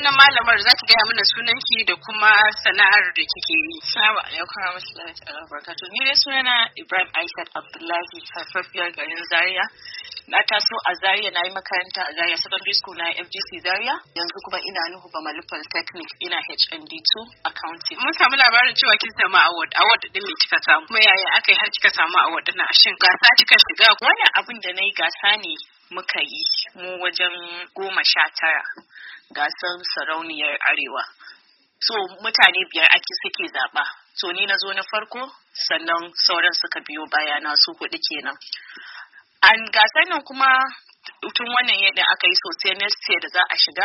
sunan malamar za ki gaya mana sunanki da kuma sana'ar da kike yi. Assalamu alaikum warahmatullahi ta'ala barakatuh. Ni dai sunana Ibrahim Aishat Abdullahi, haifafiyar garin Zaria. Na taso a Zaria, na yi makaranta a Zaria Secondary School, na FGC Zaria. Yanzu kuma ina Nuhu Bamalu Polytechnic, ina HND2 Accounting. Mun samu labarin cewa kin samu award din me kika samu. Kuma yaya aka yi har kika samu award din? Shin gasa kika shiga? Wannan abin da na yi gasa ne muka yi mu wajen 19 gasar sarauniyar Arewa. So mutane 5 ake suke zaɓa. So ni na zo na farko, sannan sauran suka biyo bayana, su 4 kenan. An gasar nan kuma tun wannan yadda aka yi sosai next year da za a shiga,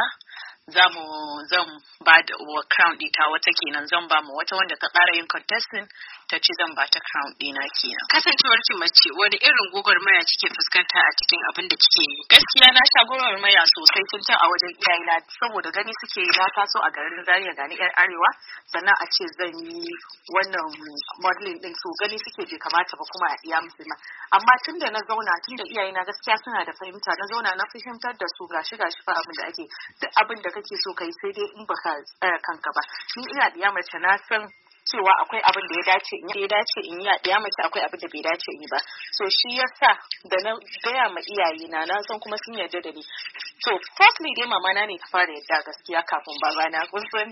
zan ba da crown ɗita wata kenan, zan ba mu wata wanda ta ƙara yin contesting ta ci, zan ba ta crown ɗina kenan. Kasancewar ki mace, wani irin gwagwarmaya kike fuskanta a cikin abin da kike yi? Gaskiya na sha gwagwarmaya sosai tun a wajen iyayena, saboda gani suke yi na taso a garin Zaria, gani yar Arewa, sannan a ce zan yi wannan modeling din, so gani suke bai kamata ba kuma a iya musulma. Amma tun da na zauna, tun da iyayena gaskiya suna da fahimta, na zauna na fahimtar da su gashi fa abin da ake, duk abin da kake so kai sai dai in baka tsaya kanka ba. Ni ina da mace, na san cewa akwai abin da ya dace in yi a ɗaya mace, akwai abin da bai dace in yi ba. So shi yasa da na gaya ma iyayena, na san kuma sun yarda da ni. So firstly dai mama na ne ta fara yarda gaskiya kafin babana, kun san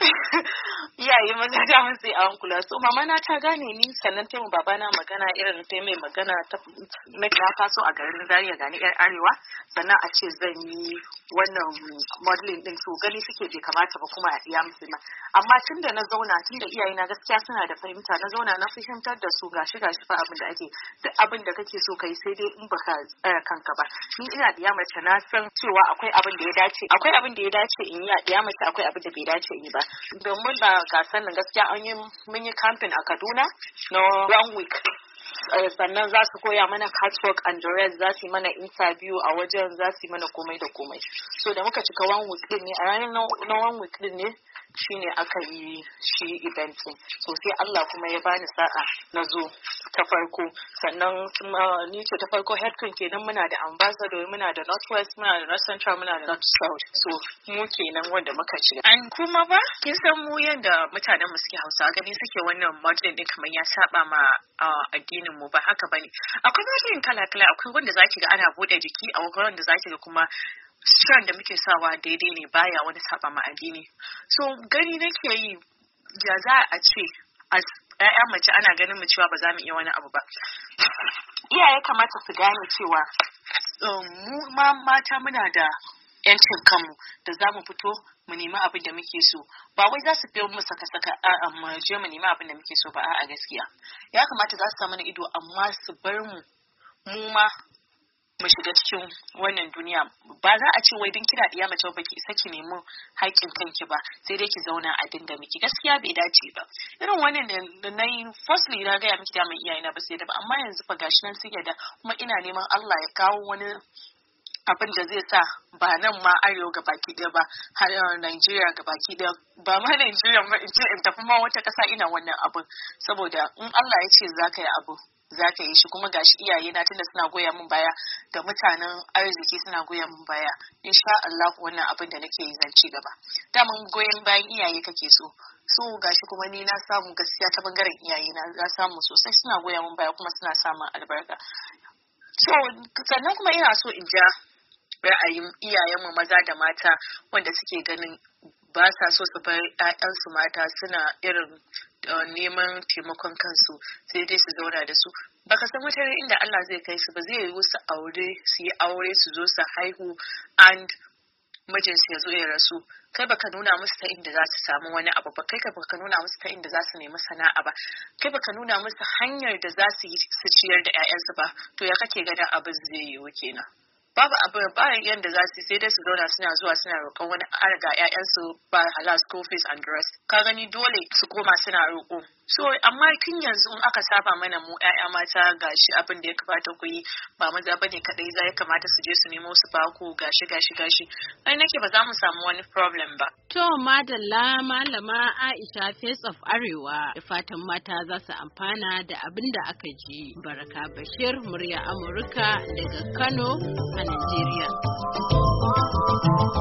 iyaye maza da mun sai an kula. So mama na ta gane ni, sannan ta mu babana magana irin ta mai magana ta na taso a garin Zaria, gani yar Arewa, sannan a ce zan yi wannan modeling din, so gani suke bai kamata ba kuma a iya musulma. Amma tun da na zauna, tun da iyayena gaskiya suna da fahimta, na zauna na fahimtar da su gashi fa abin da ake, duk abin da kake so kai sai dai in baka tsaya kanka ba. Ni ina da mace, na san cewa akwai abin da ya dace in yi a ɗaya mace, akwai abin da bai dace in yi ba. Domin ba gasar nan gaskiya mun yi camping a Kaduna na 1 week. Sannan za su koya mana catwalk and dress, za su yi mana interview a wajen, za su yi mana komai da komai. So da muka cika 1 week din ne, a ranar na 1 week din ne shine aka yi shi event din. So sai Allah kuma ya bani sa'a na zo ta farko, sannan ni ce ta farko head queen kenan. Muna da ambassador, muna da northwest, muna da north central, muna da north south. So mu kenan wanda muka ci. An kuma ba kin san mu yanda mutanen mu suke Hausa, gani suke wannan modeling din kamar ya saba ma addinin mu, ba haka bane. Akwai modeling kala-kala, akwai wanda zaki ga ana bude jiki, akwai wanda zaki ga kuma strand da muke sawa daidai ne, baya wani saba ma addini. So gani nake yi ya za a ce as ƴaƴa mace ana ganin mu cewa ba za mu iya wani abu ba. Iyaye kamata su gane cewa mu ma mata muna da yancin kanmu da za mu fito mu nemi abin da muke so. Ba wai za su fi mu saka mu je mu nemi abin da muke so ba, a'a gaskiya ya kamata za su sa mana ido, amma su bar mu ma mu shiga cikin wannan duniya. Ba za a ce wai din kina diya mace ba ki isa ki nemi haƙƙin kanki ba, sai dai ki zauna a dinga miki. Gaskiya bai dace ba. Irin wannan da na yi firstly na gaya miki da mai iyayena ba sai da ba, amma yanzu fa gashi nan sai da kuma ina neman Allah ya kawo wani abin da zai sa ba nan ma Arewa gabaki ɗaya ba, har Najeriya gabaki ɗaya, ba ma Najeriya ba, in tafi ma wata ƙasa ina wannan abin, saboda in Allah ya ce za ka yi abu za ka yi shi. Kuma gashi iyaye na tunda suna goya min baya, da mutanen arziki suna goya min baya, insha Allah wannan abin da nake yi zan ci gaba. Daman goyon bayan iyaye kake so gashi kuma ni na samu gaskiya ta bangaren iyaye na samu sosai, suna goya min baya kuma suna samun albarka. So sannan kuma ina so in ja ra'ayin iyayenmu maza da mata wanda suke ganin ba sa so su bar ƴaƴansu mata suna irin neman taimakon kansu, sai dai su zauna da su. Baka san wata inda Allah zai kai su ba, zai yi su yi aure su zo su haihu and mijinsu ya zo ya rasu. Kai baka nuna musu ta inda za su samu wani abu ba, kai baka nuna musu ta inda za su nemi sana'a ba, kai baka nuna musu hanyar da za su yi su ciyar da ƴaƴansu ba, to ya kake ganin abin zai yiwu kenan? Babu abu ba yanda za su sai dai su zauna suna zuwa suna roƙon wani arga ƴaƴansu ba halal school fees and rest. Ka gani dole su koma suna roƙo. So amma tun yanzu in aka saba mana mu ƴaƴa mata gashi abin da ya kamata ku yi, ba maza bane kadai ya kamata su je su nemo su baku gashi. Ai nake ba za mu samu wani problem ba. To madalla malama Aisha Face of Arewa, da fatan mata za su amfana da abin da aka ji. Baraka Bashir, murya Amurka daga Kano a Najeriya.